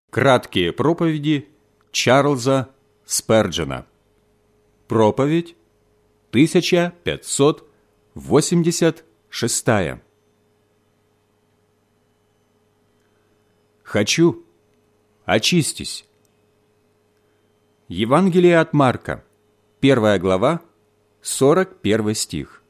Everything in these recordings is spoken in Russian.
Краткие проповеди Чарльза Сперджена. Проповедь 1586. «Хочу, очистись». Евангелие от Марка, 1 глава, 41 стих.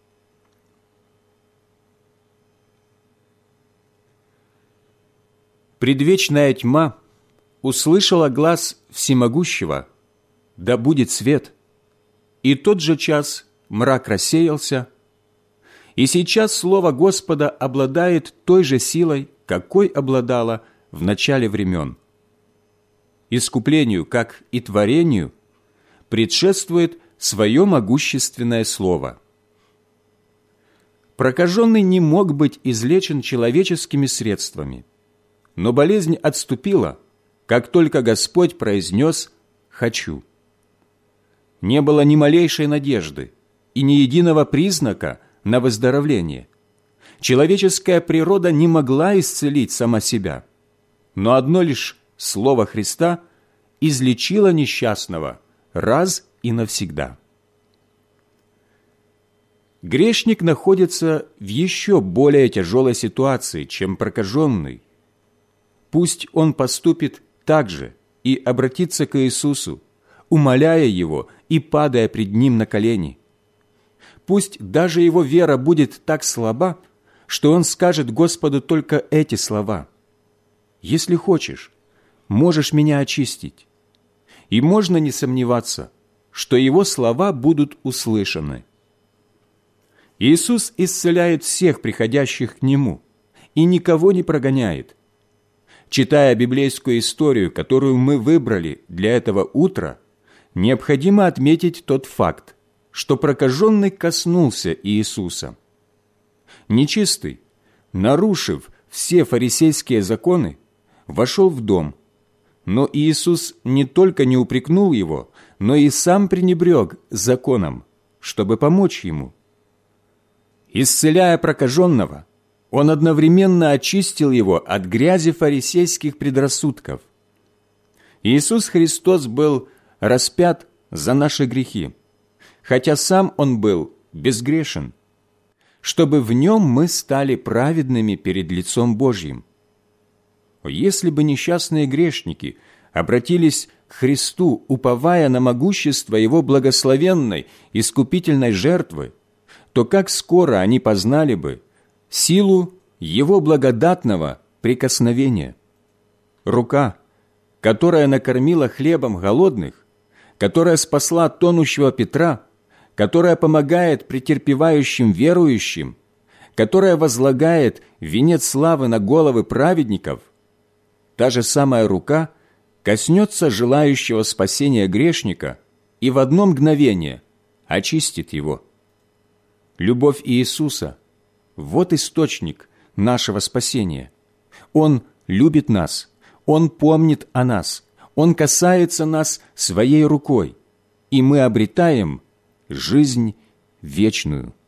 «Предвечная тьма услышала глас Всемогущего: да будет свет. И тот же час мрак рассеялся, и сейчас Слово Господа обладает той же силой, какой обладало в начале времен. Искуплению, как и творению, предшествует свое могущественное Слово. Прокаженный не мог быть излечен человеческими средствами, но болезнь отступила, как только Господь произнес «хочу». Не было ни малейшей надежды и ни единого признака на выздоровление. Человеческая природа не могла исцелить сама себя, но одно лишь Слово Христа излечило несчастного раз и навсегда. Грешник находится в еще более тяжелой ситуации, чем прокаженный. Пусть он поступит так же и обратится к Иисусу, умоляя Его и падая пред Ним на колени. Пусть даже его вера будет так слаба, что он скажет Господу только эти слова: «Если хочешь, можешь меня очистить». И можно не сомневаться, что его слова будут услышаны. Иисус исцеляет всех приходящих к Нему и никого не прогоняет. Читая библейскую историю, которую мы выбрали для этого утра, необходимо отметить тот факт, что прокаженный коснулся Иисуса. Нечистый, нарушив все фарисейские законы, вошел в дом, но Иисус не только не упрекнул его, но и сам пренебрег законом, чтобы помочь ему. Исцеляя прокаженного, Он одновременно очистил его от грязи фарисейских предрассудков. Иисус Христос был распят за наши грехи, хотя Сам Он был безгрешен, чтобы в Нем мы стали праведными перед лицом Божьим. Если бы несчастные грешники обратились к Христу, уповая на могущество Его благословенной искупительной жертвы, то как скоро они познали бы силу Его благодатного прикосновения. Рука, которая накормила хлебом голодных, которая спасла тонущего Петра, которая помогает претерпевающим верующим, которая возлагает венец славы на головы праведников, та же самая рука коснется желающего спасения грешника и в одно мгновение очистит его. Любовь Иисуса – вот источник нашего спасения. Он любит нас, Он помнит о нас, Он касается нас своей рукой, и мы обретаем жизнь вечную.